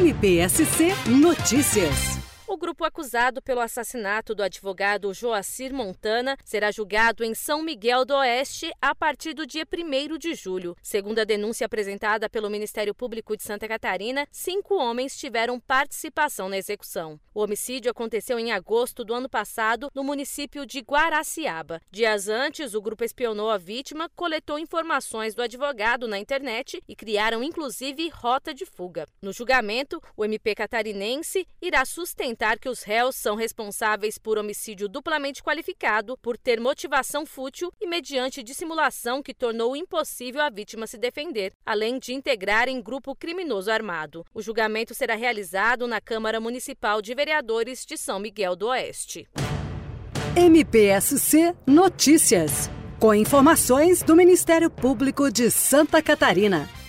MPSC Notícias. O grupo acusado pelo assassinato do advogado Joacir Montana será julgado em São Miguel do Oeste a partir do dia 1º de julho. Segundo a denúncia apresentada pelo Ministério Público de Santa Catarina, 5 homens tiveram participação na execução. O homicídio aconteceu em agosto do ano passado no município de Guaraciaba. Dias antes, o grupo espionou a vítima, coletou informações do advogado na internet e criaram inclusive rota de fuga. No julgamento, o MP catarinense irá sustentar que os réus são responsáveis por homicídio duplamente qualificado, por ter motivação fútil e mediante dissimulação que tornou impossível a vítima se defender, além de integrarem grupo criminoso armado. O julgamento será realizado na Câmara Municipal de Vereadores de São Miguel do Oeste. MPSC Notícias, com informações do Ministério Público de Santa Catarina.